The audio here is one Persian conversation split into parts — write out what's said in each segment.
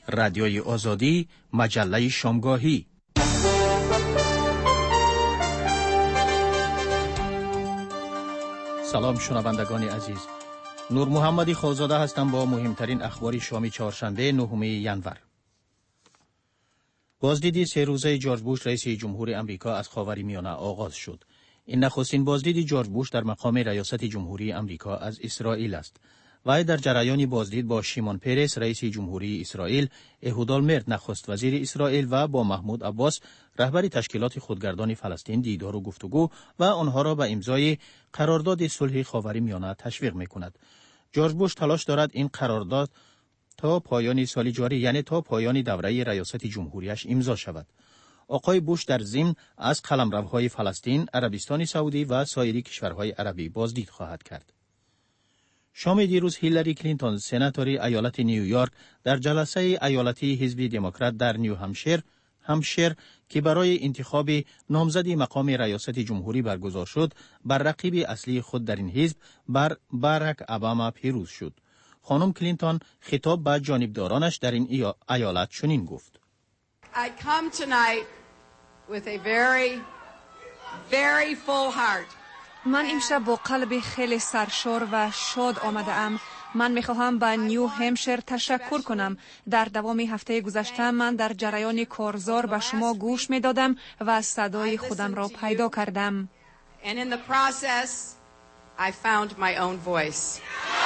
رادیوی آزادی، مجله شامگاهی. سلام شنوندگان عزیز. نور محمدی خوزاده هستم با مهمترین اخبار شامی چهارشنبه 9 ژانویه. بازدید 3 روزه جورج بوش رئیس جمهور آمریکا از خاورمیانه آغاز شد. این نخستین بازدید جورج بوش در مقام ریاست جمهوری آمریکا از اسرائیل است. وی در جریان بازدید با شیمون پرس رئیس جمهوری اسرائیل، اهود اولمرت نخست وزیر اسرائیل و با محمود عباس رهبر تشکیلات خودگردان فلسطین دیدار و گفتگو و آنها را به امضای قرارداد صلح خاورمیانه تشویق می‌کند. جورج بوش تلاش دارد این قرارداد تا پایان سال جاری، یعنی تا پایان دوره ریاست جمهوریش امضا شود. آقای بوش در ضمن از قلمروهای فلسطین، عربستان سعودی و سایر کشورهای عربی بازدید خواهد کرد. شام دیروز هیلاری کلینتون سناتور ایالت نیویورک در جلسه ایالتی حزب دموکرات در نیو همشیر که برای انتخاب نامزد مقام ریاست جمهوری برگزار شد، بر رقیب اصلی خود در این حزب باراک اوباما پیروز شد. خانم کلینتون خطاب به جانبدارانش در این ایالت چنین گفت: I come tonight with a very, very full heart. من امشب با قلب خیلی سرشار و شاد آمده ام. من میخواهم به نیو همشیر تشکر کنم. در دوام هفته گذشته من در جریان کارزار به شما گوش میدادم و صدای خودم را پیدا کردم. And in the process, I found my own voice.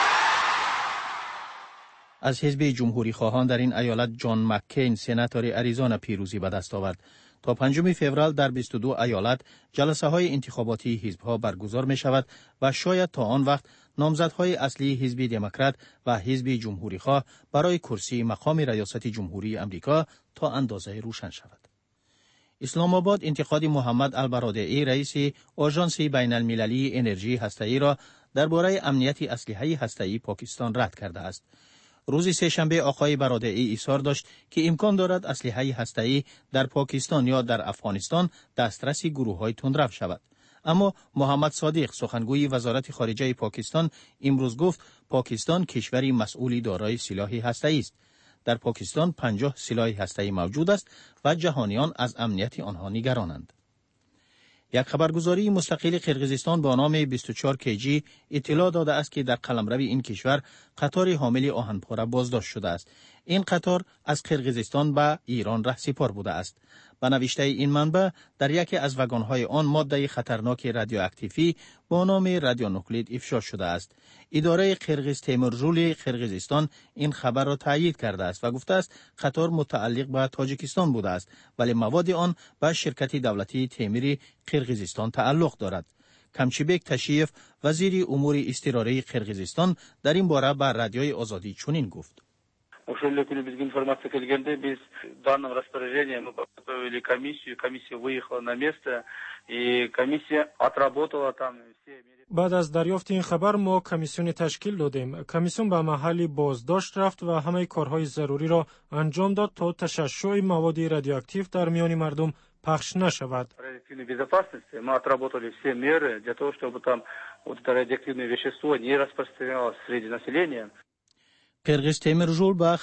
از حزب جمهوری خواهان در این ایالت جان مککین سناتور اریزونا پیروزی به دست آورد. تا 5 فوریه در 22 ایالت جلسه های انتخاباتی حزب ها برگزار می شود و شاید تا آن وقت نامزدهای اصلی حزب دموکرات و حزب جمهوری خواه برای کرسی مقام ریاست جمهوری آمریکا تا اندازه روشن شود. اسلام آباد انتقاد محمد البرادعی رئیس آژانس بین المللی انرژی هسته‌ای را درباره امنیت اسلحه هسته‌ای پاکستان رد کرده است. روز سه‌شنبه آقای برادعی اظهار داشت که امکان دارد اسلحه هسته‌ای در پاکستان یا در افغانستان دسترس گروه‌های تندرو شود. اما محمد صادق سخنگوی وزارت خارجه پاکستان امروز گفت پاکستان کشوری مسئولی دارای سلاح هسته‌ای است. در پاکستان 50 سلاح هسته‌ای موجود است و جهانیان از امنیت آنها نگرانند. یک خبرگزاری مستقل قرقیزستان با نام 24 کیجی اطلاع داده است که در قلمرو این کشور قطار حامل آهن‌پاره بازداشت شده است. این قطار از قرقیزستان به ایران رهسپار بوده است. به نوشته این منبع در یکی از واگن‌های آن ماده خطرناک رادیواکتیوی با نام رادیونوکلید افشا شده است. اداره قرقیز تیمورژول قرقیزستان این خبر را تایید کرده است و گفته است قطار متعلق به تاجیکستان بوده است ولی مواد آن به شرکت دولتی تیموری قرقیزستان تعلق دارد. کمچیبک تشیف وزیر امور اضطراری قرقیزستان در این باره به رادیوی آزادی چنین گفت: Ошелли күні бізге информация келгенде, біз данным распоряжением мы подготовили комиссию, комиссия выехала на место, и комиссия отработала там все меры. بعد از دریافت این خبر ما کمیسیون تشکیل دادیم. کمیسیون به محل بازداشت رفت و همه کارهای ضروری را انجام داد تا تشعشع مواد رادیواکتیو در میان مردم پخش نشود. Радиоактивной безопасности мы отработали все меры для того, чтобы там вот это радиоактивное вещество не распространялось среди населения. قرقیز تیمورژول به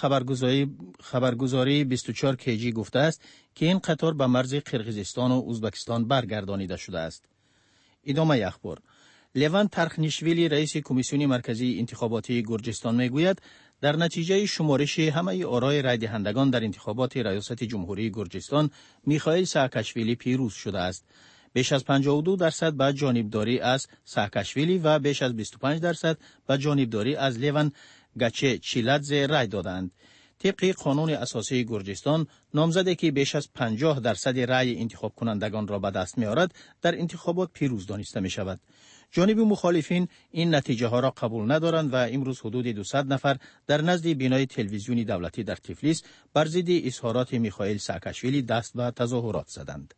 خبرگزاری 24 کیجی گفته است که این قطار به مرز قرقیزستان و ازبکستان برگردانیده شده است. ادامه اخبار. لیوان ترخنیشویلی رئیس کمیسیون مرکزی انتخاباتی گرجستان میگوید در نتیجه شمارش همه آرای رای دهندگان در انتخابات ریاست جمهوری گرجستان میخائیل سااکاشویلی پیروز شده است. بیش از 52% به جانبداری از سااکاشویلی و بیش از 25% به جانبداری از لیوان گچه چیلادزه رای دادند. طبق قانون اساسی گرجستان نامزدی که بیش از 50% رای انتخاب کنندگان را به دست می‌آورد در انتخابات پیروز دانسته می شود. جانب مخالفین این نتیجه ها را قبول ندارند و امروز حدود 200 نفر در نزد بینای تلویزیونی دولتی در تفلیس بر ضد اظهارات میخائیل سااکاشویلی دست به تظاهرات زدند.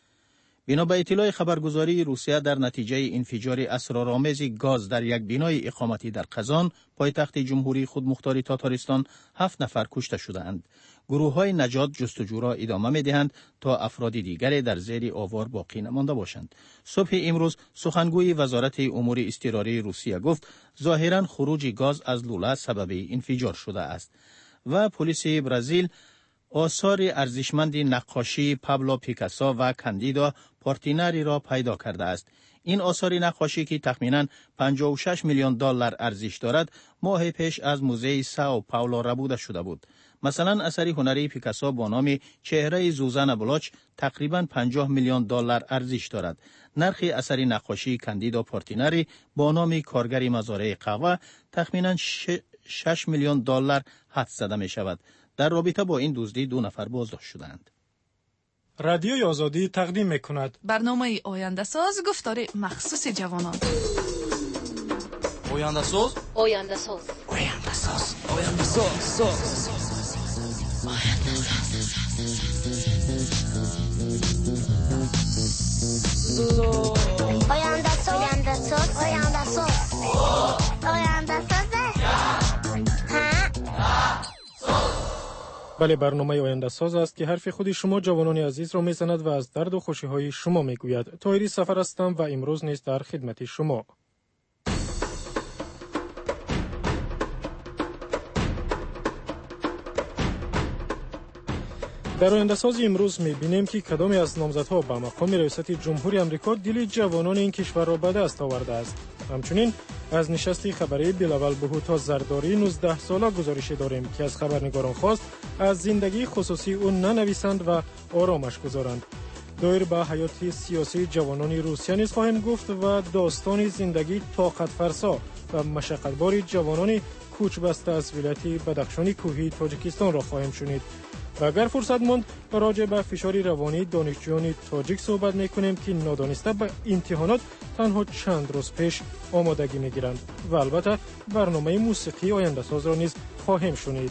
بنا به اطلاع خبرگزاری روسیه در نتیجه انفجار اسرارآمیز گاز در یک بینای اقامتی در قزان پایتخت جمهوری خودمختار تاتارستان 7 نفر کشته شدند. گروه‌های نجات جستجو را ادامه می‌دهند تا افراد دیگری در زیر آوار باقی نمانده باشند. صبح امروز سخنگوی وزارت امور اضطراری روسیه گفت ظاهراً خروج گاز از لوله سبب انفجار شده است. و پلیس برزیل آثار ارزشمند نقاشی پابلو پیکاسو و کاندیدو پورتیناری را پیدا کرده است. این آثار نقاشی که تخمیناً 56 میلیون دلار ارزش دارد، ماه پیش از موزه ساو پائولو ربوده شده بود. مثلا اثری هنری پیکاسو با نام چهره زوزان بلوچ تقریباً 50 میلیون دلار ارزش دارد. نرخ اثری نقاشی کاندیدو پورتیناری با نام کارگر مزارع قهوه تخمیناً 6 میلیون دلار حدس زده می شود. در رابطه با این دزدی 2 نفر بازداشت شدند. رادیوی آزادی تقدیم می‌کند برنامه آینده ساز گفتار مخصوص جوانان. آینده ساز آینده ساز آینده ساز آینده ساز آینده ساز آینده ساز آینده ساز آینده ساز بله، برنامه آینده ساز است که حرف خودی شما جوانان عزیز را میزند و از درد و خوشی‌های شما میگوید. طاهری سفر هستم و امروز نیز در خدمت شما. در آینده ساز امروز می‌بینیم که کدامی از نامزدها به مقام ریاست جمهوری آمریکا دل جوانان این کشور را به دست آورده است. همچنین از نشست خبری بلاول بهوتا زرداری 19 ساله گزارش داریم که از خبرنگاران خواست از زندگی خصوصی او ننویسند و آرامش گذارند. دایر به حیات سیاسی جوانان روسیه نیز خواهیم گفت و داستان زندگی طاقت فرسا و مشقتبار جوانان کوچ بسته از ولایت بدخشان کوهی تاجیکستان را خواهیم شنید. و اگر فرصت ماند راجع به فشار روانی دانشجویان تاجیک صحبت میکنیم که نادانسته به امتحانات تنها چند روز پیش آمادگی میگیرند و البته برنامه موسیقی آینده ساز را نیز خواهیم شنید.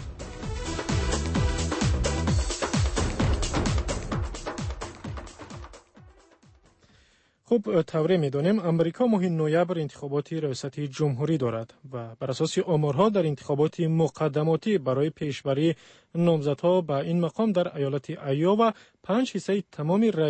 خب طوری میدانیم امریکا ماه نوامبر انتخابات ریاست جمهوری دارد و بر اساس آمارها در انتخابات مقدماتی برای پیشبری نامزدها به این مقام در ایالت ایوا 5% تمام رای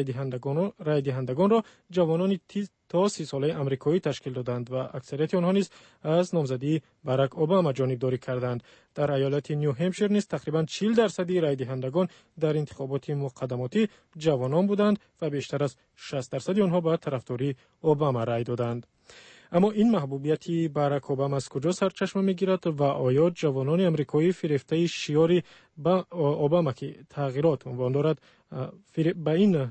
دهندگان را جوانان تا 30 ساله امریکایی تشکیل دادند و اکثریت آنها نیز از نامزدی باراک اوباما جانبداری کردند. در ایالت نیو همشیر نیز تقریباً 40% رای دهندگان در انتخابات مقدماتی جوانان بودند و بیشتر از 60% آنها به طرفداری اوباما رای دادند. اما این محبوبیت باراک اوباما از کجا سرچشمه میگیرد و آیا جوانان امریکایی فریفته شیاری با اوباما که تغییرات عنوان دارد به این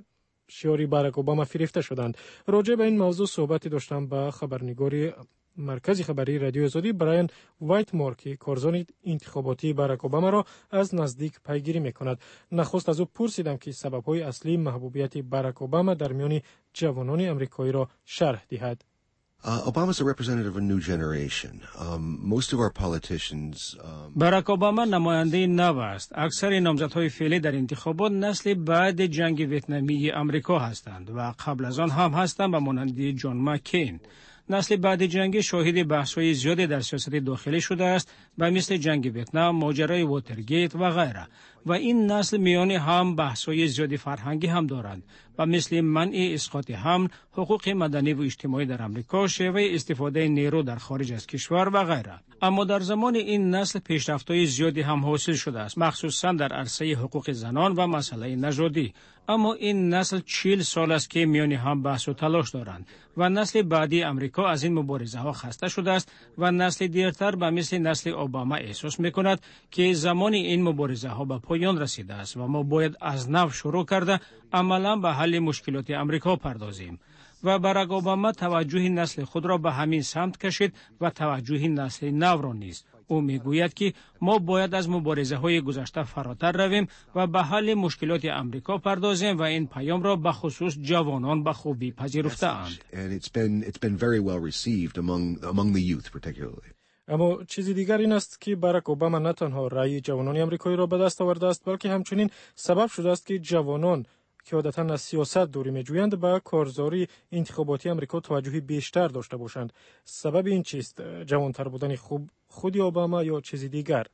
شیاری باراک اوباما فریفته شدند؟ راجع به این موضوع صحبتی داشتم با خبرنگاری مرکز خبری رادیو آزادی برایان وایتمور که کارزار انتخاباتی باراک اوباما را از نزدیک پیگیری میکند. نخست از او پرسیدم که سبب‌های اصلی محبوبیت باراک اوباما در میان جوانان امریکایی را شرح دهد. Obama is a representative of a new generation. Most of our politicians باراک اوباما نماینده نو است. اکثر نامزدهای فعلی در انتخابات نسل بعد جنگ ویتنامی آمریکا هستند و قبل از آن هم هستند به مانند جان مکین. نسل بعد جنگ شاهد بحث‌های زیادی در سیاست داخلی شده است و مثل جنگ ویتنام، ماجرای واترگیت و غیره. و این نسل میان هم بحث‌های زیادی فرهنگی هم دارند و مثل منع اسقاط حمل، حقوق مدنی و اجتماعی در آمریکا، شیوه استفاده نیرو در خارج از کشور و غیره. اما در زمان این نسل پیشرفت‌های زیادی هم حاصل شده است، مخصوصا در عرصه حقوق زنان و مسئله نژادی. اما این نسل 40 سال است که میان هم بحث و تلاش دارند و نسل بعدی آمریکا از این مبارزه ها خسته شده است و نسل دیرتر به مثل نسل اوباما احساس می‌کند که زمان این مبارزه ها به پایان رسیده است و ما باید از نو شروع کرده عملاً به حل مشکلات آمریکا پردازیم. و باراک اوباما توجه نسل خود را به همین سمت کشید و توجه نسل نو را نیز. او میگوید که ما باید از مبارزه های گذشته فراتر رویم و به حل مشکلات آمریکا پردازیم و این پیام را به خصوص جوانان به خوبی پذیرفته‌اند. اما چیزی دیگر این است که باراک اوباما نه تنها رأی جوانان آمریکایی را به دست آورده است بلکه همچنین سبب شده است که جوانان که عادتاً از سیاست دوری می‌جویند به کارزاری انتخاباتی آمریکا توجهی بیشتر داشته باشند. سبب این چیست؟ جوانتر بودن خود اوباما یا چیزی دیگر؟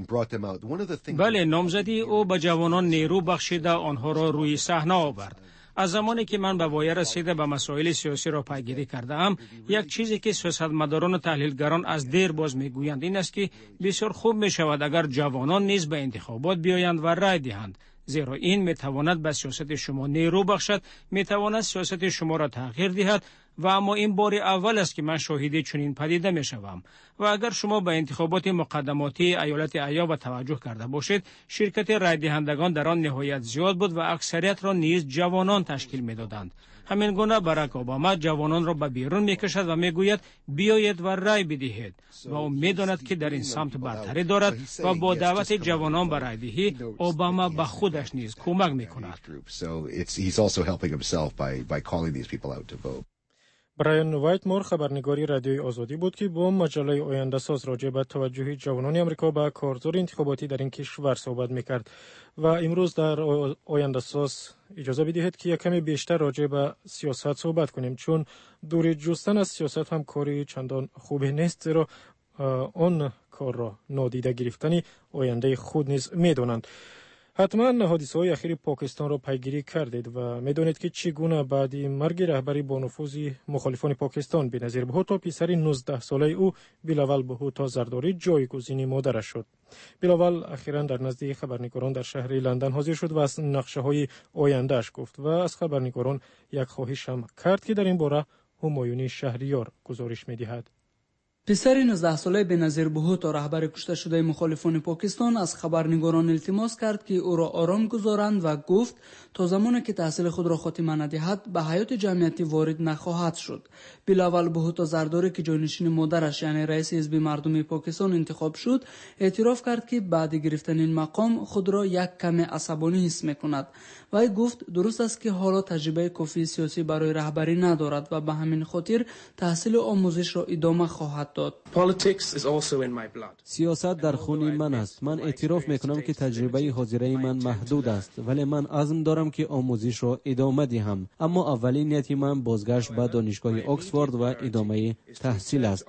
بله، نامزدی او به جوانان نیرو بخشیده آنها را روی صحنه آورد. از زمانی که من به وایه رسیده به مسائل سیاسی را پیگیری کرده ام، یک چیزی که سیاستمداران و تحلیلگران از دیر باز میگویند این است که بسیار خوب می شود اگر جوانان نیز به انتخابات بیایند و رای دهند، زیرا این می تواند به سیاست شما نیرو بخشد، می تواند سیاست شما را تغییر دهد و اما این بار اول است که من شاهد چنین پدیده می شوم. و اگر شما به انتخابات مقدماتی ایالت ایوا توجه کرده باشید، شرکت رای دهندگان در آن نهایت زیاد بود و اکثریت را نیز جوانان تشکیل می دادند. همین گونه باراک اوباما جوانان را به بیرون می کشد و می گوید بیایید و رای بدهید و او می داند که در این سمت برتری دارد و با دعوت جوانان به رای دهی اوباما به خودش نیز کمک می کند. برایان وایتمور خبرنگاری رادیوی آزادی بود که با مجله آینده ساز راجع به توجه جوانان آمریکا به کارزار انتخاباتی در این کشور صحبت میکرد. و امروز در آینده ساز اجازه بدهید که یک کمی بیشتر راجع به سیاست صحبت کنیم، چون دوری جستن از سیاست هم کاری چندان خوبی نیست، زیرا آن کار را نادیده گرفتن آینده خود نیز میدانند. حتما حادثه‌های اخیر پاکستان را پیگیری کردید و می‌دانید که چگونه بعد مرگ رهبری با نفوذ مخالفان پاکستان بنظیر بهوتا پسر 19 ساله او بلاول بهوتا زرداری جایگزین مادرش شد. بلاول اخیراً در نزد خبرنگاران در شهر لندن حاضر شد و از نقشه‌های آینده‌اش گفت و از خبرنگاران یک خواهش هم کرد که در این باره همایونی شهریار گزارش می‌دهد. پسر 19 ساله بنظیر بهوتا رهبر کشته شده مخالفان پاکستان از خبرنگاران التماس کرد که او را آرام گذارند و گفت تا زمانی که تحصیل خود را خاتمه ندهد به حیات جمعیتی وارد نخواهد شد. بلاول بهوتا زرداری که جانشین مادرش یعنی رئیس حزب مردمی پاکستان انتخاب شد، اعتراف کرد که بعد گرفتن این مقام خود را یک کم عصبانی حس می‌کند. وی گفت درست است که حالا تجربه کافی سیاسی برای رهبری ندارد و به همین خاطر تحصیل و آموزش را ادامه خواهد داد. سیاست در خون من است. من اعتراف میکنم که تجربه حاضره من محدود است، ولی من عزم دارم که آموزش را ادامه دهم. اما اولین نیت من بازگشت به دانشگاه اکسفورد و ادامه تحصیل است.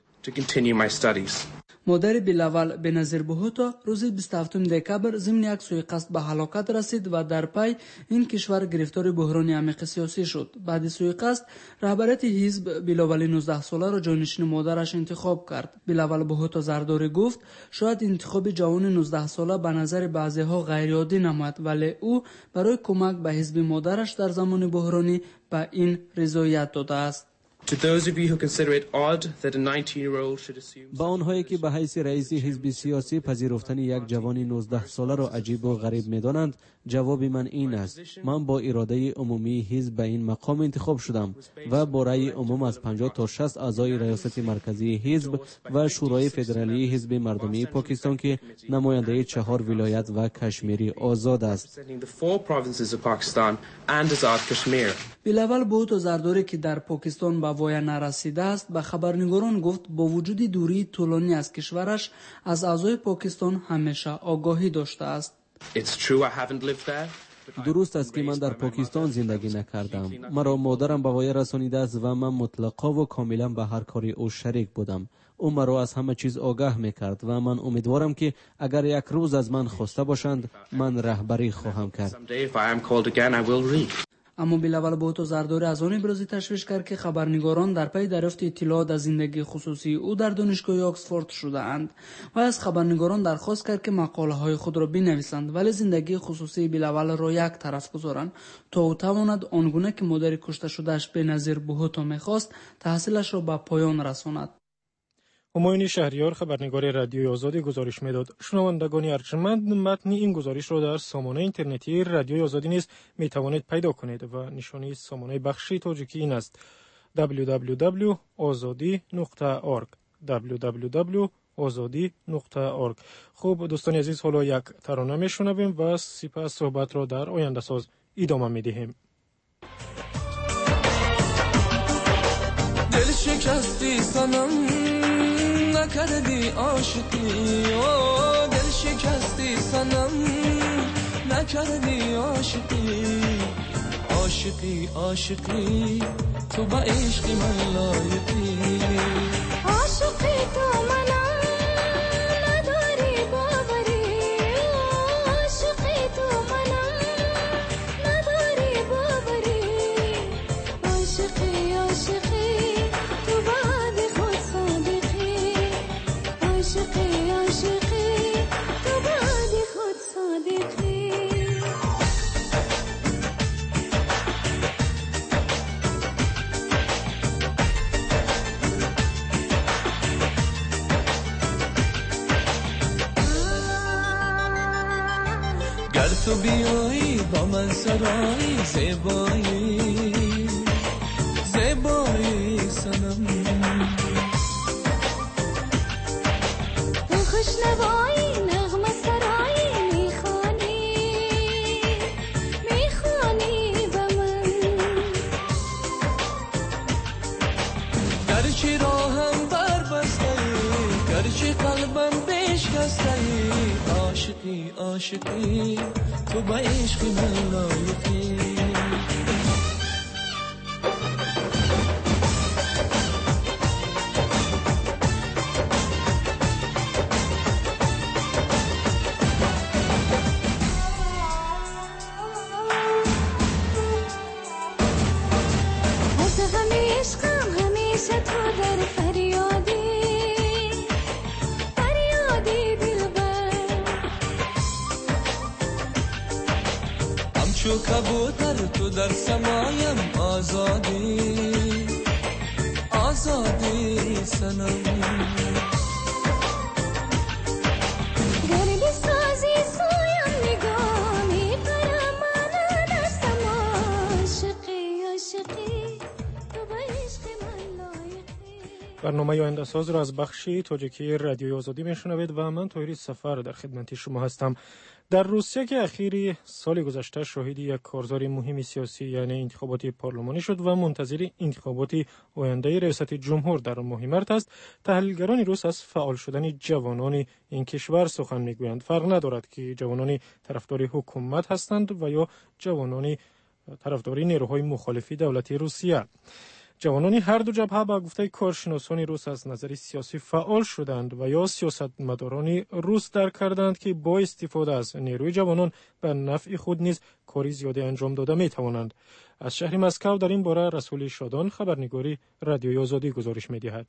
مادر بلاول بنظیر بهوتا روز 27 دکبر ضمن یک سوءقصد به هلاکت رسید و در پی این کشور گرفتار بحران عمیق سیاسی شد. بعد سوءقصد رهبریت حزب بلاول 19 ساله را جانشین مادرش انتخاب کرد. بلاول بهوتا زرداری گفت شاید انتخاب جوان 19 ساله به نظر بعضی‌ها غیر عادی نماید، ولی او برای کمک به حزب مادرش در زمان بحرانی به این رضایت داده است. با آنهایی که به حیث رئیس حزب سیاسی پذیرفتن یک جوان 19 ساله را عجیب و غریب می‌دانند، جواب من این است: من با اراده عمومی حزب به این مقام انتخاب شدم و با رأی عموم از 50 تا 60 اعضای ریاست مرکزی حزب و شورای فدرالی حزب مردمی پاکستان که نماینده 4 ولایت و کشمیر آزاد است. بلاول بهوتا زرداری که در پاکستان به وایه نرسیده است به خبرنگاران گفت با وجود دوری طولانی از کشورش از اعضای پاکستان همیشه آگاهی داشته است. درست است که من در پاکستان زندگی نکردم. مرا مادرم به وایه رسانیده است و من مطلقا و کاملا به هر کاری او شریک بودم. او مرا از همه چیز آگاه میکرد و من امیدوارم که اگر یک روز از من خواسته باشند من رهبری خواهم کرد. اما بلاول بهوتا زرداری از آن ابراز تشویش کرد که خبرنگاران در پی دریافت اطلاعات از زندگی خصوصی او در دانشگاه اکسفورد شده اند و از خبرنگاران درخواست کرد که مقاله های خود را بنویسند ولی زندگی خصوصی بلاول را یک طرف گذارند تا او تواند آنگونه که مادر کشته شدهش بنظیر بهوتا میخواست تحصیلش را به پایان رساند. همایونی شهریار خبرنگار رادیوی آزادی گزارش میداد. شنوندگان ارجمند، متن این گزارش را در سامانه اینترنتی رادیوی آزادی نیز می توانید پیدا کنید و نشانی سامانه بخشی تاجیکی این است: www.azadi.org www.azadi.org. خوب دوستان عزیز، حالا یک ترانه میشنویم و سپس صحبت را در آینده ساز ادامه میدهیم. دل شکستی سنم نکردی عاشقی، دل شکستی سنم نکردی عاشقی، عاشقی عاشقی تو با عشق من لایقی، عاشقی تو منم نداری باوری، عاشقی تو منم نداری باوری. عاشقی عاشقی تو بعد خود صادقی گر تو بیایی با من سرایی زیبایی زیبایی سنم تو خوشنوایی نغمه سرایی میخوانی به من گرچه راهم بربسته‌ای گرچه قلبم بشکسته‌ای عاشقی عاشقی تو با عشق من لایقی از همه عشقم همیشه تو در فریادی همچو کبوتر تو در سمایم آزادی آزادی سنم گردی سازی سویم نگاه میپرم من دستم عاشقی عاشقی تو با عشق من لایقی. برنامه آینده ساز را از بخش تاجیکی رادیوی آزادی میشنوید و من طاهری سفر در خدمت شما هستم. در روسیه که اخیری سال گذشته شاهد یک کارزار مهم سیاسی یعنی انتخابات پارلمانی شد و منتظر انتخابات آینده ریاست جمهور در ماه مارس است، تحلیلگران روس از فعال شدن جوانان این کشور سخن میگویند. فرق ندارد که جوانان طرفدار حکومت هستند و یا جوانان طرفدار نیروهای مخالف دولت روسیه. جوانان هر دو جبهه با گفته کارشناسان روس از نظر سیاسی فعال شدند و یا سیاستمداران روس درک کردند که با استفاده از نیروی جوانان به نفع خود نیز کاری زیادی انجام داده می توانند. از شهر مسکو در این باره رسول شادان خبرنگاری رادیوی آزادی گزارش می دهد.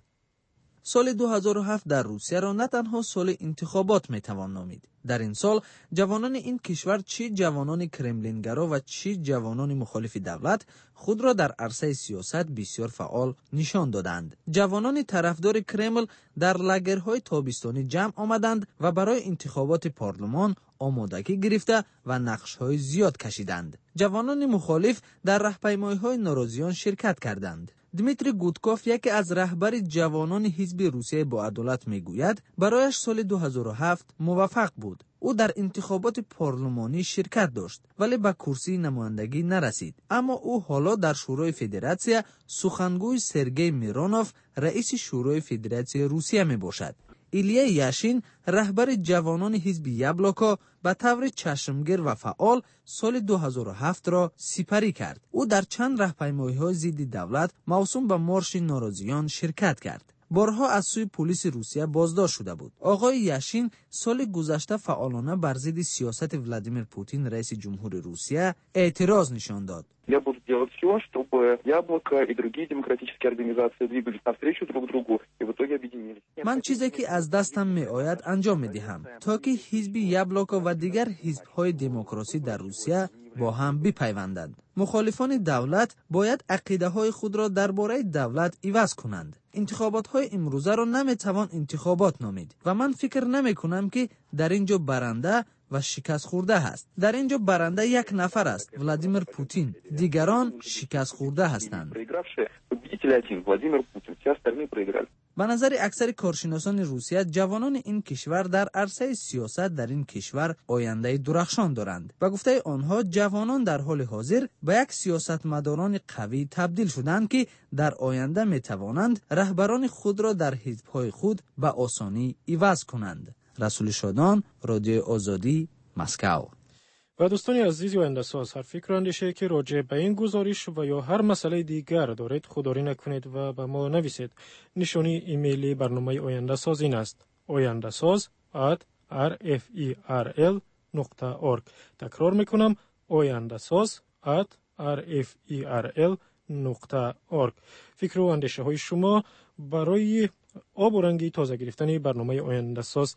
سال 2007 در روسیه را نه تنها سال انتخابات میتوان نامید. در این سال جوانان این کشور چه جوانان کرملینگرا و چه جوانان مخالف دولت خود را در عرصه سیاست بسیار فعال نشان دادند. جوانان طرفدار کرمل در لاگرهای تابستانی جمع آمدند و برای انتخابات پارلمان آمادگی گرفته و نقش‌های زیاد کشیدند. جوانان مخالف در راهپیمایی‌های ناراضیان شرکت کردند. دمیتری گودکوف یکی از رهبر جوانان حزب روسیه با عدالت میگوید برایش سال 2007 موفق بود. او در انتخابات پارلمانی شرکت داشت ولی به کرسی نمایندگی نرسید. اما او حالا در شورای فدراسیون سخنگوی سرگئی میرونوف رئیس شورای فدراسیون روسیه می باشد. ایلیا یاشین رهبر جوانان حزب یابلوکا به طور چشمگیر و فعال سال 2007 را سپری کرد. او در چند راهپیمایی‌های ضد دولت موسوم به مارش ناراضیان شرکت کرد. بارها از سوی پلیس روسیه بازداشت شده بود. آقای یاشین سال گذشته فعالانه بر ضد سیاست ولادیمیر پوتین رئیس جمهور روسیه اعتراض نشان داد. Я буду делать все, чтобы Яблоко и другие демократические организации двигались навстречу друг другу и в итоге объединились. من چیزی که از دستم می آید انجام می دهم تا که حزب یابلوکا و دیگر حزب‌های دموکراسی در روسیه با هم بپیوندند. مخالفان دولت باید عقیده‌های خود را درباره دولت عوض کنند. انتخابات‌های امروزه را نمی‌توان انتخابات نامید و من فکر نمی‌کنم که در اینجا برنده و شکست خورده است. در اینجا برنده یک نفر است، ولادیمیر پوتین. دیگران شکست خورده هستند. به نظر اکثر کارشناسان روسیه جوانان این کشور در عرصه سیاست در این کشور آینده درخشان دارند. به گفته آنها جوانان در حال حاضر به یک سیاستمداران قوی تبدیل شدند که در آینده می توانند رهبران خود را در حزب‌های خود به آسانی عوض کنند. رسول شادان، رادیو آزادی، مسکو. و دوستان عزیز و اندساز هر فکر اندیشه که راجع به این گزارش و یا هر مسئله دیگر دارید خودداری نکنید و به ما نویسید. نشانی ایمیلی برنامه آینده ساز این است: oyandasaz@rferl.org. تکرار میکنم: oyandasaz@rferl.org. فکر و اندیشه های شما برای آب و رنگی تازه گرفتن برنامه آینده ساز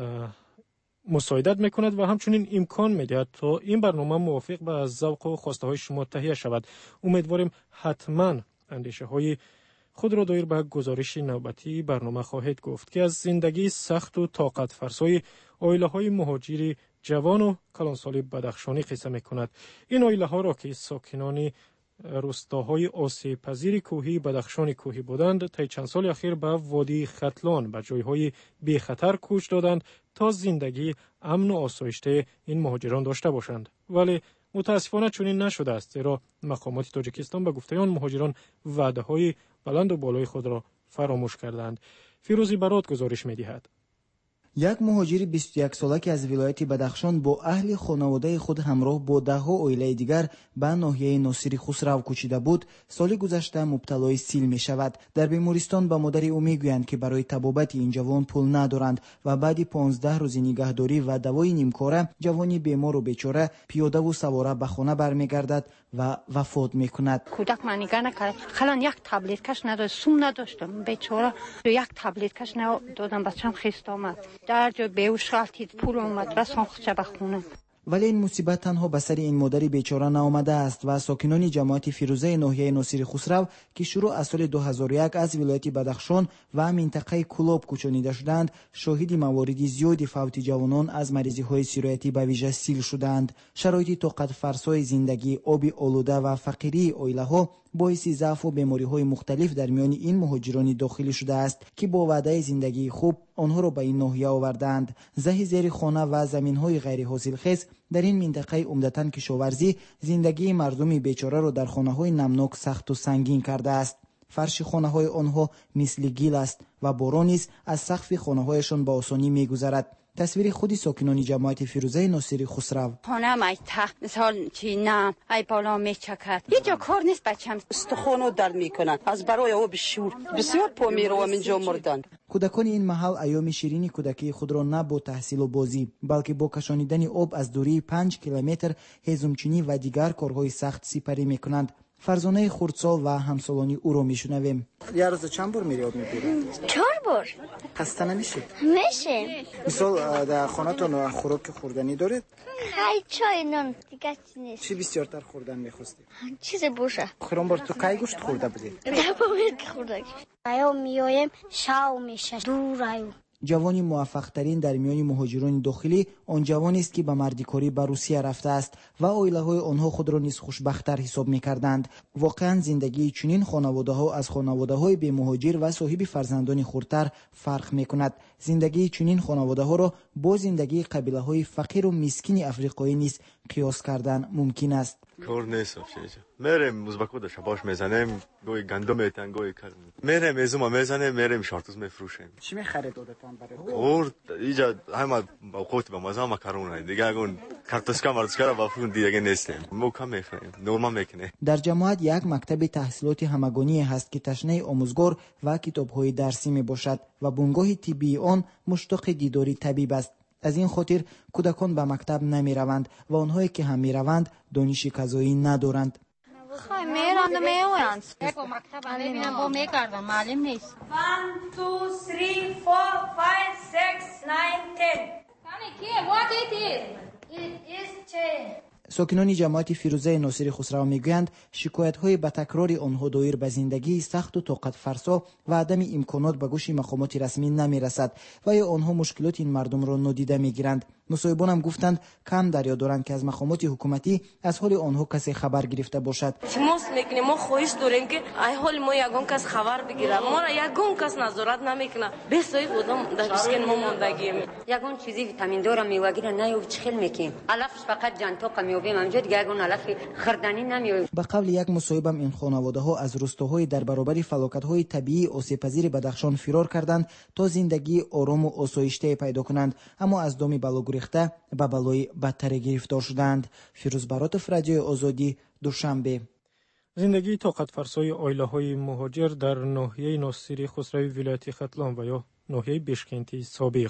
مساعدت میکند و همچنین امکان میدهد تا این برنامه موافق به ذوق و خواسته های شما تهیه شود. امیدواریم حتما اندیشه های خود را دایر به گزارش نوبتی برنامه خواهید گفت که از زندگی سخت و طاقت فرسای عائله های مهاجر جوان و کلانسال بدخشانی قصه میکند. این عائله ها را که ساکنان روستاهای آسیب پذیر کوهی بدخشان کوهی بودند، طی چند سال اخیر به وادی ختلان به جایهای بی خطر کوچ دادند تا زندگی امن و آسایشته این مهاجران داشته باشند. ولی متاسفانه چنین نشده است، زیرا مقامات تاجیکستان به گفته آن مهاجران وعده‌های بلند و بالای خود را فراموش کردند. فیروزی برات گزارش می‌دهد. یک مهاجر 21 ساله که از ولایت بدخشان با اهل خانواده خود همراه با ده‌ها عائله دیگر به ناحیه ناصر خسرو کوچیده بود، سال گذشته مبتلای سیل می شود. در بیمارستان به مادر او میگویند که برای طبابت این جوان پول ندارند و بعد 15 روز نگهداری و دوای نیمکاره جوانی بیمار و بیچاره پیاده و سواره به خانه برمیگردد و وفات میکند. کودک من نگاه نکرد، خلان یک تبلیت کش نداشت، سوم نداشتم، بیچاره یک تبلیت کش ندادم، بچم خیست آمد، در جا بیهوش غلطید، پول اومد رسان خودش به خونه. ولی این مصیبت تنها به سر این مادر بیچاره نآمده است و ساکنان جماعت فیروزه ناحیه ناصر خسرو که شروع از سال 2001 از ولایت بدخشان و منطقه کلوب کوچانیده شدند، شاهد موارد زیادی فوت جوانان از مریضی های سرایتی به ویژه سیل شدند. شرایط طاقت فرسای زندگی، آب آلوده و فقیری عائله ها باعث ضعف و بیماری های مختلف در میان این مهاجران داخلی شده است که با وعده زندگی خوب آنها را به این ناحیه آوردند. زه زیر خانه و زمین های غیر حاصلخیز در این منطقه عمدتاً کشاورزی زندگی مردم بیچاره را در خانه های نمناک سخت و سنگین کرده است. فرش خانه های آنها مثل گیل است و باران نیز از سقف خانه هایشان با آسانی میگذرد. تصویر خودی ساکنان جماعت فیروزه ناصر خسرو. خانه مای تخت مثال چی نه ای بالا میچکد، هیچ جا کار نیست، بچم استخوانو در میکنند از برای او بشور بسیار پا میروم اینجا مردن. کودکان این محل ایام شیرین کودکی خود را نه با تحصیل و بازی بلکه با کشانیدن آب از دوری 5 کیلومتر هیزمچینی و دیگر کارهای سخت سپری میکنند. فرزانه خردسال و همسالانی او را میشنویم. یه روز چند بار میری آب میبری؟ 4 بار. خسته نمیشید؟ میشه. مثال در خانه‌تون خوراک خوردنی دارید؟ خیلی چای نان دیگه نیست. چی بسیارتر خوردن میخواستی؟ چیز باشه. خیرون بار تو کی گوشت خورده بودی؟ دباویت خورده. آیا میایم شاو میشه دور آیو. جوانی موفق ترین در میان مهاجران داخلی آن جوانی است که به مردیکاری به روسیه رفته است و عائله های آنها خود را نیز خوشبخت‌تر حساب می‌کردند. واقعا زندگی چنین خانواده‌ها از خانواده‌های بی مهاجر و صاحب فرزندان خردتر فرق می‌کند. زندگی چنین خانواده‌ها را با زندگی قبیله‌های فقیر و مسکین افریقایی نیز قیاس کردن ممکن است. کار نیست افشیجا. میریم ازبکو داشت باش میزنیم، گوی گندم میتن گوی کار. میریم ازما میزنیم، میریم شارتوز میفروشیم. چی میخرید دادتان برای؟ اور اینجا همه اوقات با مزه ماکارون دیگه اون کارتوسکا مارتوسکا با فون دیگه نیستیم. ما کم میخریم، نورمال میکنه. در جماعت یک مکتب تحصیلات همگانی هست که تشنه آموزگار و کتاب‌های درسی میباشد و بنگاه طبی آن مشتاق دیداری طبیب است. از این خاطر کودکان به مکتب نمی روند و آنهایی که هم می روند دانش غذایی ندارند. خواهی میرند و میورند یک مکتب ببینم با میگردن معلم نیست. 1 2 3 4 5 6 9 10 What it is? It is chain. ساکنان جماعت فیروزه ناصر خسرو میگویند شکایت‌های به تکرار آنها دایر به زندگی سخت و طاقت فرسا و عدم امکانات به گوش مقامات رسمی نمیرسد و یا آنها مشکلات این مردم را نادیده میگیرند. مصاحبان هم گفتند کم دریا دارند که از مقامات حکومتی از حال آنها کسی خبر گرفته باشد. ما خواهش داریم که ای حال ما یگان کس خبر بگیره، ما را یگان کس نظارت نمیکنه. بسای بودم در مسکن ما موندگیم. یگان چیزی ویتامین داره میوگیره نیو چخیل میکیم. علفش فقط جانتوق میوبیم اونجا دیگه یگان علف خردنی نمیوبیم. به قول یک مصاحبه این خانواده‌ها از روستاهای در برابر فلاکت‌های طبیعی آسیب‌پذیر بدخشان فرار کردند تا زندگی آرام و آسایشته پیدا کنند، اما از دام بلا گریخته به بلای بدتر گرفتار شدند. فیروز برات رادیو آزادی، دوشنبه. زندگی طاقت فرسای عائله‌های مهاجر در ناحیه ناصر خسرو ولایت ختلان و یا ناحیه بشکنتی سابق.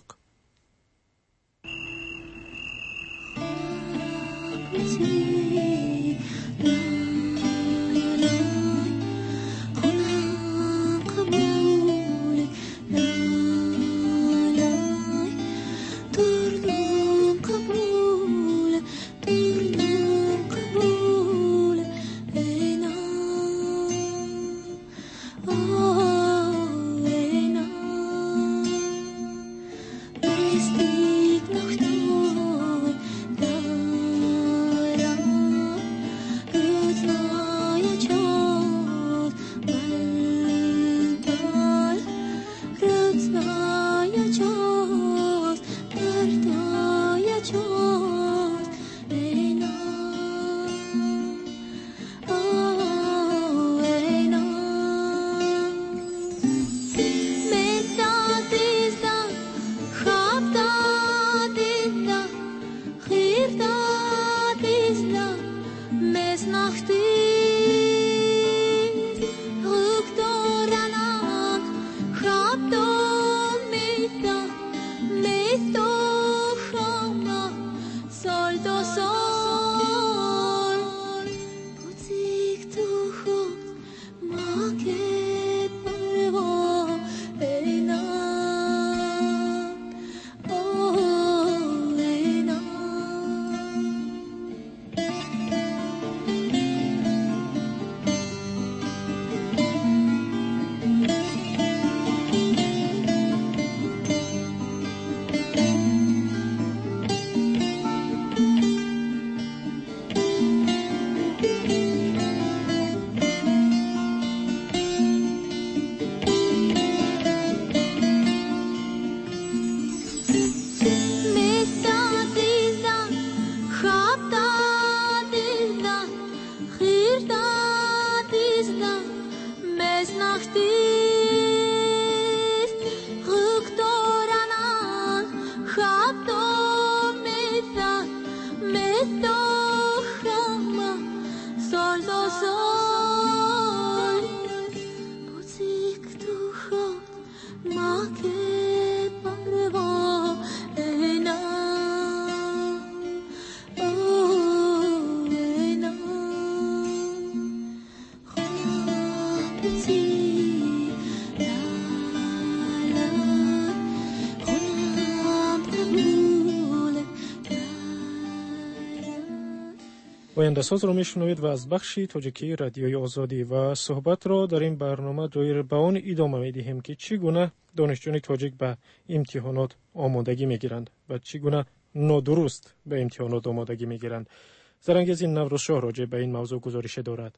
ояндасозро мешунавед ва аз бахши тоҷикии радиои озодӣ ва суҳбатро дар ин барнома доир ба он идома медиҳем ки чӣ гуна донишҷӯёни тоҷик ба имтиҳонот омодагӣ мегиранд ва чӣ гуна нодуруст ба имтиҳонот омодагӣ мегиранд. зарангези наврӯзшоҳ роҷеъ ба ин мавзӯъ гузорише дорад.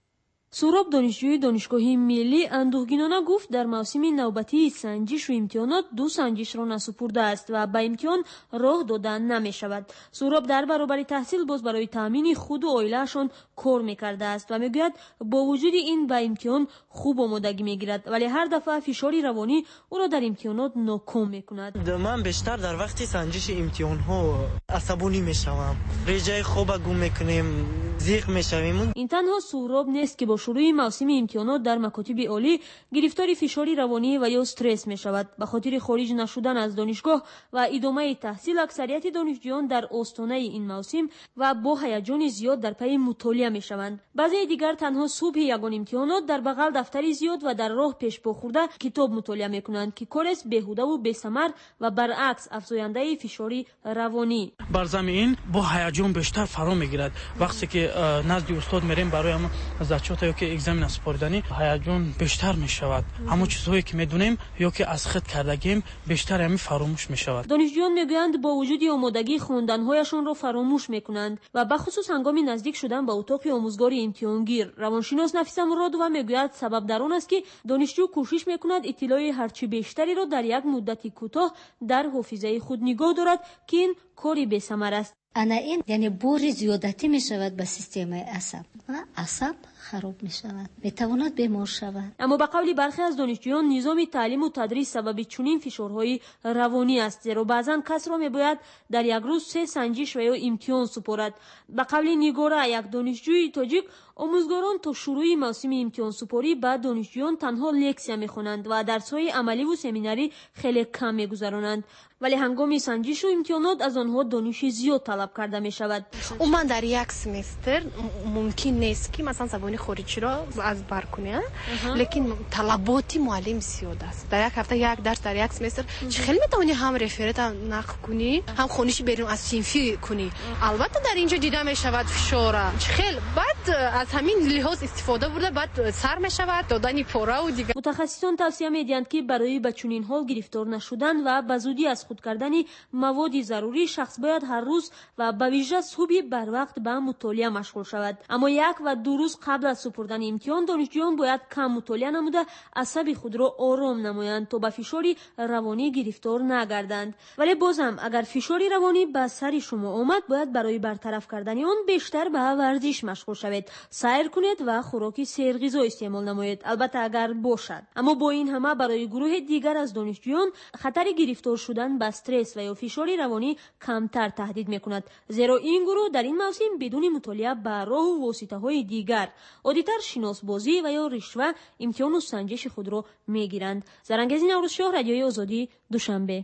суроб донишҷӯи донишгоҳи миллӣ андӯҳгинона гуфт дар мавсими навбатии санҷишу имтиҳонот 2 санҷишро насупурда аст ва ба имтиҳон роҳ дода намешавад. суроб дар баробари таҳсил боз барои таъмини худу оилаашон кор мекардааст ва мегӯяд бо вуҷуди ин ба имтиҳон хуб омодагӣ мегирад, вале ҳар дафъа фишори равонӣ ӯро дар имтиҳонот ноком мекунад. ман бештар дар вақти санҷиши имтиҳонҳо асабонӣ мешавам. реҷаи хоба гум мекунем, зиқ мешавем. ин танҳо суроб нест ки бо шурӯи мавсими имтиҳонот дар макотиби олӣ гирифтори фишори равонӣ ва ё стресс мешавад. ба хотири хориҷ нашудан аз донишгоҳ ва идомаи таҳсил аксарияти донишҷӯён дар остонаи ин мавсим ва бо ҳаяҷони зиёд дар пайи мутолиа мешаванд. баъзеи дигар танҳо субҳи ягон имтиҳонот дар бағал дафтари зиёд ва дар роҳ пешпо хӯрда китоб мутолиа мекунанд ки корест беҳудаву бесамар ва баръакс афзояндаи фишори равонӣ. бар замин бо ҳаяҷон бештар фаро мегирад. вақте ки назди устод мерем барои ҳамон зачота ё ки экзамена супориданӣ, ҳаяҷон бештар мешавад. ҳамон чизҳое ки медонем ё ки аз хит кардагем бештар ҳамин фаромӯш мешавад. донишҷӯён мегӯянд бо вуҷуди омодагӣ хонданҳояшонро фаромӯш мекунанд ва бахусус ҳангоми наздик шудан ба утоқи омӯзгори имтиҳонгир. равоншинос Нафиса Муродова мегӯяд сабаб дар он аст ки донишҷӯ кӯшиш мекунад иттилои ҳарчи бештариро дар як муддати кӯтоҳ дар ҳофизаи худ нигоҳ дорад ки ин кори бесамар аст. ана ин яъне бори зиёдатӣ мешавад ба системаи асаб ва асаб хароб мешавад, метавонад бемор шавад. аммо ба қавли бархе аз донишҷӯён низоми таълиму тадрис сабаби чунин фишорҳои равонӣ аст, зеро баъзан касро мебояд дар як рӯз 3 санҷиш ва ё имтиҳон супорад. ба қавли Нигора, як донишҷӯи тоҷик, омӯзгорон то шурӯи мавсими имтиҳонсупорӣ ба донишҷӯён танҳо лексия мехонанд ва дарсҳои амаливу семинарӣ хеле кам мегузаронанд, вале ҳангоми санҷишу имтиҳонот аз онҳо дониши зиёд талаб карда мешавад. умуман дар як семестр мумкин нест ки масалан забони хориҷиро аз бар кунем, лекин талаботи муаллим зиёд аст. дар як ҳафта як дарс дар як семестр чӣ хел метавонӣ ҳам реферата нақл кунӣ, ҳам хониши берун аз синфӣ кунӣ. албатта дар инҷо дида мешавад фишора чӣ хел баъд аз ҳамин лиҳоз истифода бурда баъд сар мешавад додани пораву дигар. мутахассисон тавсия медиҳанд ки барои ба чунин ҳол гирифтор нашудан ва ба зудӣ аз худ кардани маводи зарурӣ шахс бояд ҳар рӯз ва ба вижда субҳи барвақт ба мутолиа машғул шавад. аммо 1 ва 2 рӯз қабл аз супурдани имтиҳон донишҷӯён бояд кам мутолиа намуда асаби худро ором намоянд то ба фишори равонӣ гирифтор нагарданд. вале бозам агар фишори равонӣ ба сари шумо омад, бояд барои бартараф кардани он бештар ба варзиш машғул шавед, сайр кунед ва хӯроки серғизо истеъмол намоед, албатта агар бошад. аммо бо ин ҳама барои гурӯҳи дигар аз донишҷӯён хатари гирифтор шудан ба стресс ва ё фишори равонӣ камтар таҳдид мекунад, зеро ин гурӯҳ дар ин мавсим бидуни мутолиа ба роҳу воситаҳои дигар, оддитар шиносбозӣ ва ё ришва, имтиҳону санҷиши худро мегиранд. Зарангези Наврӯзшоҳ, Радиои Озодӣ, Душанбе.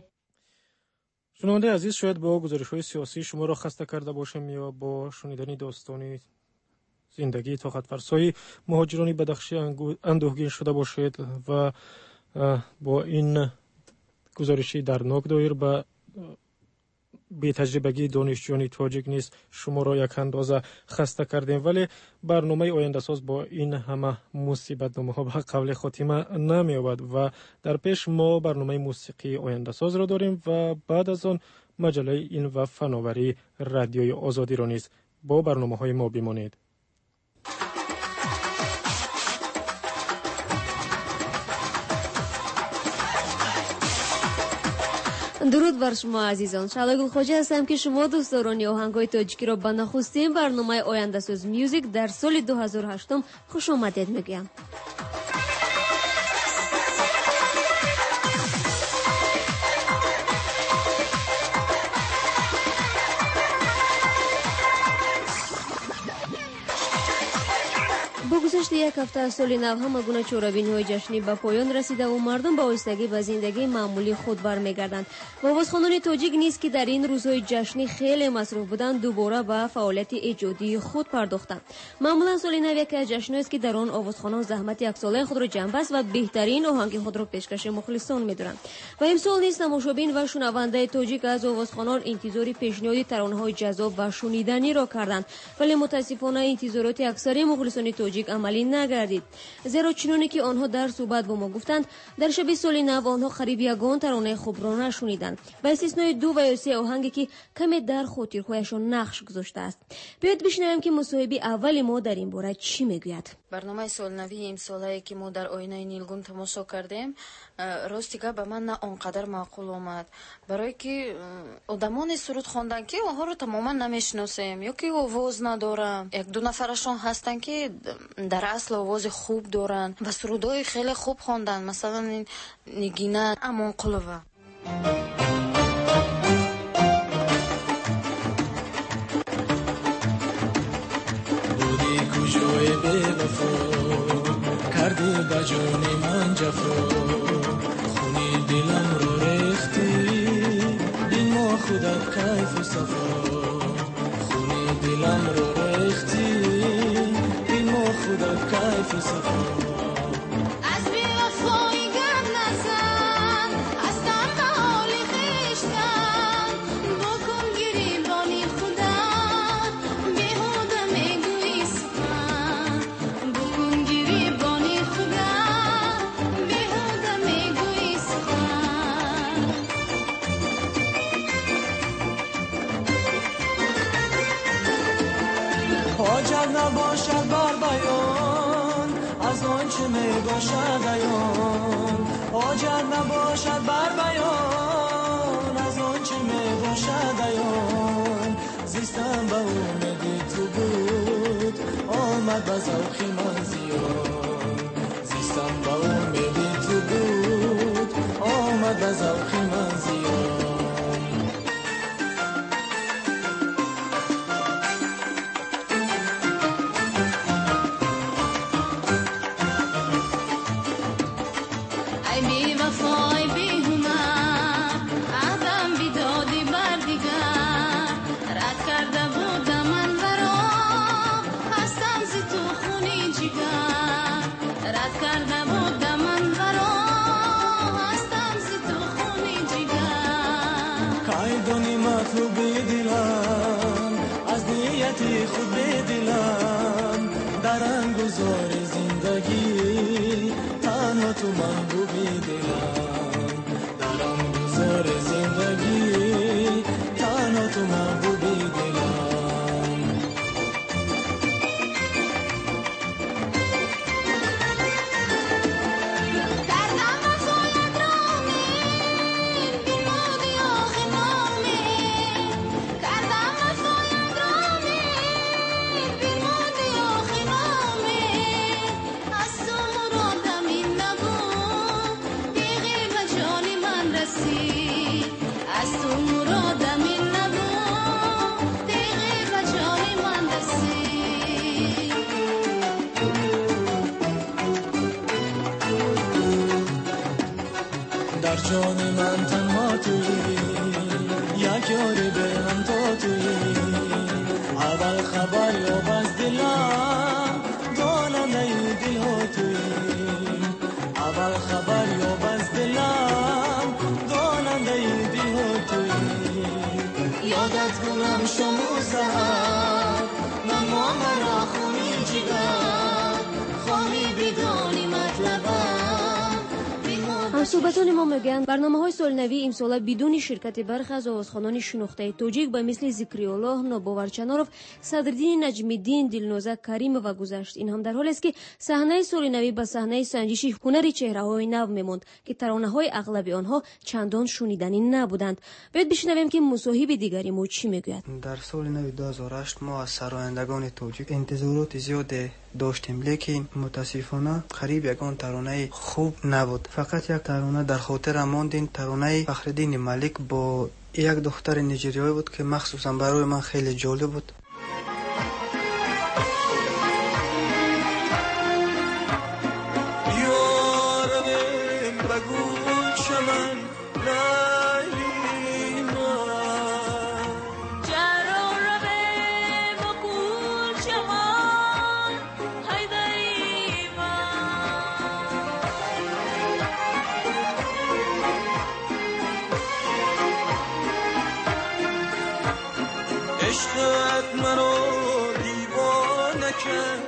шунавандаи азиз, шояд бо гузаришҳои сиёсӣ шуморо хаста карда бошем ё бо шунидани достони зиндагии тоқатфарсои муҳоҷирони бадахшӣ андӯҳгин шуда бошед ва бо ин гузориши дарнок доир ба бетаҷрибагии донишҷӯёни тоҷик низ шуморо як андоза хаста кардем, вале барномаи ояндасоз бо ин ҳама мусибатномаҳо ба қавли хотима намеёбад ва дар пеш мо барномаи мусиқии ояндасозро дорем ва баъд аз он маҷалаи ин ва фановарии Радиои Озодиро низ. бо барномаҳои мо бимонед. дуруд бар шумо азизон, Шалой Гулхоҷа ҳастам ки шумо дӯстдорони оҳангҳои тоҷикиро ба нахустин барномаи Ояндасоз Music дар соли 2008 хушомадед мегӯям. گذشت یک هفته از سال نو همه گونه چورابینی‌های جشنی به پایان رسیده و مردم با آهستگی به زندگی معمولی خود برمیگردند و آوازخوانان تاجیک نیز که در این روزهای جشنی خیلی مصروف بودند دوباره به فعالیت ایجادی خود پرداختند. معمولا سال نو یک از جشن‌هایی است که در آن آوازخوانان زحمت یک ساله خود را جمع بست و بهترین آهنگ خود را پیشکش مخلصان می‌دارند. و امسال نیز تماشابین و شنونده تاجیک از آوازخوانان انتظار پیشنهاد ترانه‌های جذاب و شنیدنی را کردند، ولی متاسفانه انتظارات اکثر مخلصان تاجیک عملی نگردید، زیرا چنانه که آنها در صحبت با ما گفتند در شب سال نو آنها قریب یگان ترانه خوب را نشنیدند با استثنای 2 و 3 آهنگی که کمی در خاطرهایشان نقش گذاشته است. بیایید بشنویم که مصاحبه اول ما در این باره چی میگوید. برنامه سالنوی امساله که ما در آینه نیلگون تماشا کردیم راستیگه به من نه آنقدر معقول آمد، برای که آدمان سرود خواندن که آنها رو تماما نمیشناسیم یا که آواز ندارن، 1-2 نفرشان هستن که در اصل آواز خوب دارن و سرودهای خیلی خوب خواندن، مثلا این نگینه امان قلوه. بودی کجای بے وفا کردی به جان من جفا، خونی دلم رو ریختی این ما خودت کیف و صفا، خونی دلم رو ریختی این ما خودت کیف و صفا. حاجت نباشد بر بیان از آنچه می باشد عیان، حاجت نباشد بر بیان از آنچه می باشد عیان، زیستم به امیدی تو بود آمد به ذوقی من زیان، زیستم به امیدی تو بود آمد به ذوقی من زیان. خود بدلم درم گذار زندگی تنها تو محبوبی دلم، درم گذار زندگی تنها تو محبوبی دلم. در جان من تنها تویی، یک یاری به هم تا تویی، اول خبر یاب از دلم داننده دل ها تویی، اول خبر یاب از دلم داننده دل ها تویی، یادت کنم شما سهر نما مرا خونی جگر خواهی بدانی مطلبم. صحبتان ما میگن برنامه‌های سالنوی امسال بدون شرکت برخی از آوازخوانان شناخته تاجیک به مثل ذکری‌الله، نوباورچناروف، صدرالدین نجمی‌الدین، دلنوزه کریم و گذشت. این هم در حالی است که صحنه سالنوی به صحنه سنجش هنر چهره‌های نو میموند که ترانه‌های اغلب آنها چندان شنیدنی نبودند. باید بشنویم که مصاحبه دیگری ما چی میگوید. در سال نو 2008 ما از سرایندگان تاجیک انتظارات زیاد داشتیم، لیکن متاسفانه قریب یگان ترانه خوب نبود. فقط یک ترانه در خاطر ماند، این ترانه فخرالدین ملک با یک دختر نیجریایی بود که مخصوصا برای من خیلی جالب بود. عشقت منو دیوانه کرد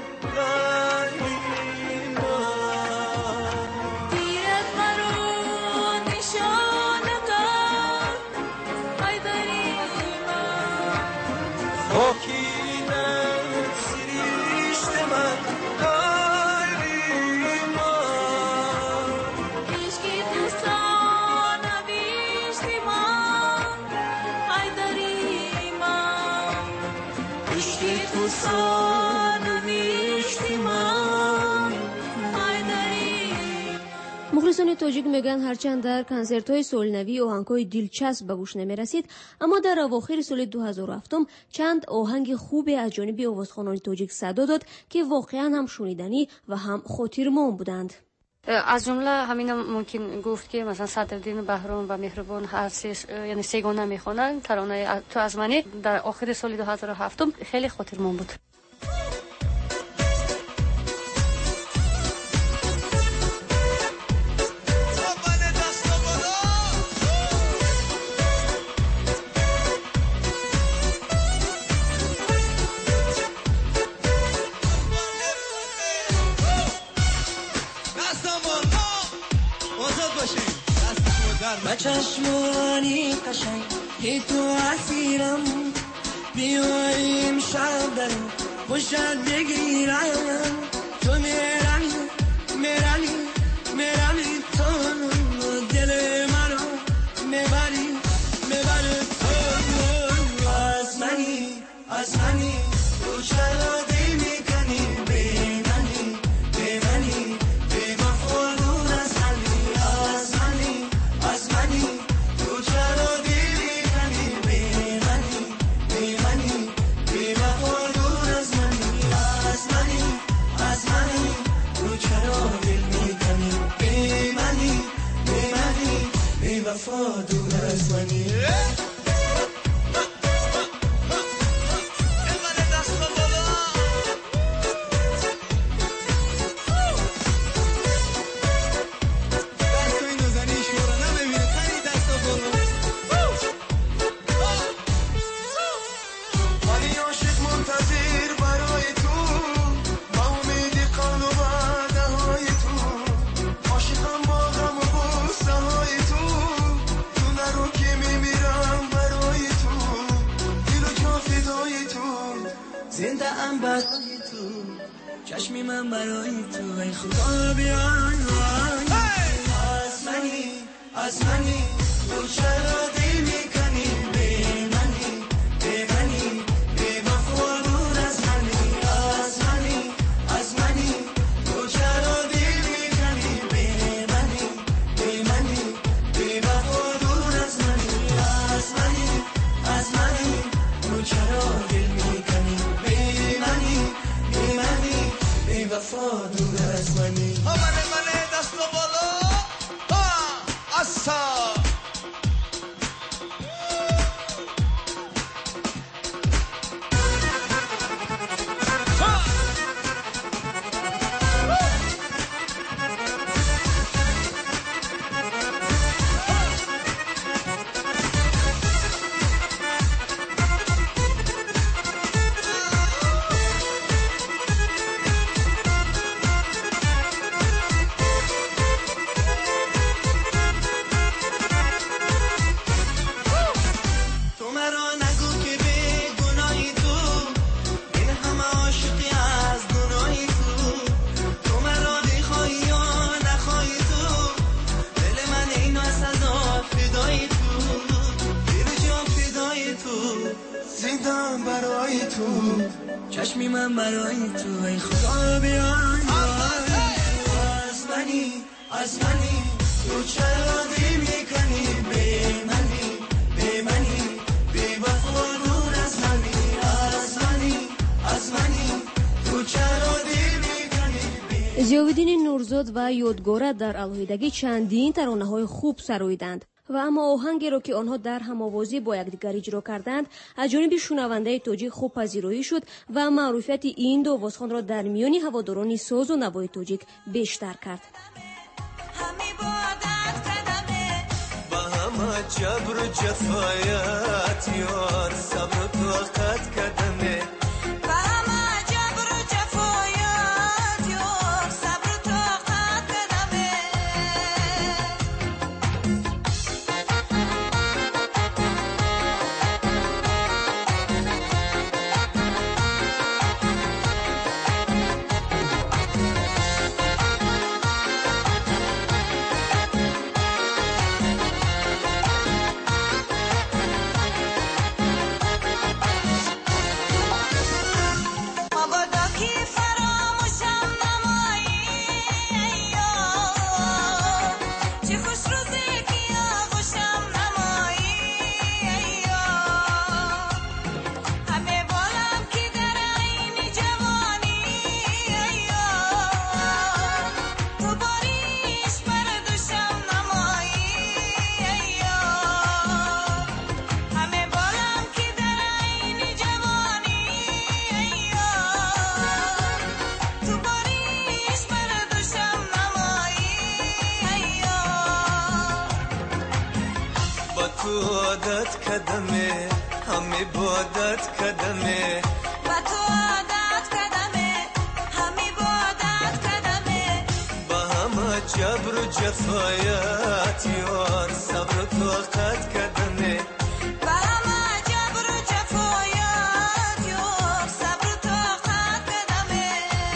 مخلصان تاجیک میگن هرچند در کنسرت‌های سالنوی آهنگ‌های دلچسب به گوش نمی‌رسید، اما در اواخر سال 2007 چند آهنگ خوب از جانب آوازخوانان تاجیک صدا داد که واقعا هم شنیدنی و هم خاطرمان بودند. از جمله همین ممکن گفت که مثلا صدرالدین بهرام و مهربان هر یعنی سگانه میخوانند. ترانه تو از منی در آخر سال 2007 خیلی خاطرمان بود. چشمانی قشنگ که تو اسیرم بیایم شب دارم خوشت بگیرم تو میرمی تو دل منو میبری تو از منی تو چرا دی میکنی بی منی بی مفعول از منی از منی تو چرا دی میکنی بی منی بی مفعول از منی تو چرا دی میکنی بی منی بی مفعول از منی. چشمی من برای تو ای خدا بیان از منی تو چرا دی میکنی بی منی بی مفعول از منی تو چرا دی میکنی بی منی بی مفعول از منی تو چرا دی میکنی بی منی بی وفا دور از منی. منه دست و بالا اصا چشمی من برای تو ای خدا بیان از منی تو چرا دی میکنی بی منی بی وفا دور از منی تو چرا دی میکنی. ضیاءالدین نورزاد و یادگار در الهیدگی چندین ترانه‌های خوب سراییدند و اما آهنگی را که آنها در هم‌آوازی با یکدیگر اجرا کردند از جانب شنونده تاجیک خوب پذیرایی شد و معروفیت این دو آوازخوان را در میان هواداران ساز و نوای تاجیک بیشتر کرد. جبر و جفایت یار صبر و طاقت عادت کردمه همه عادت کردمه با تو عادت کردمه همه عادت کردمه با همه جبر و جفایت یار صبر و طاقت کردمه با همه جبر و جفایت یار صبر و طاقت کردمه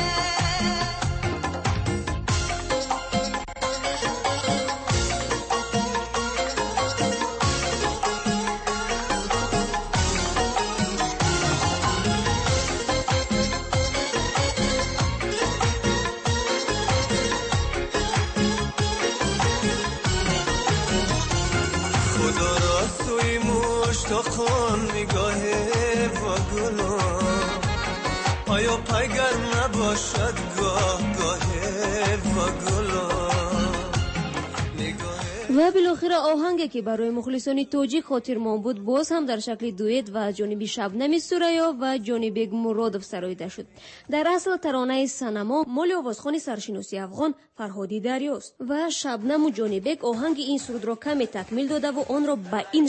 خدا را سوی مشتاقان نگاهه و گلان آیا پیگر نباشد گاه گاهه و گلان و بالاخره آهنگی که برای مخلصان تاجیک خاطرمان بود باز هم در شکل دوئت و جانب شبنم سوریا و جانب مرادov سراییده شد. در اصل ترانه سنما مال آوازخوان سرشناسی افغان فرهادی دریاست و شبنم و جانبک آهنگ این سرود را کمی تکمیل داده و آن را به این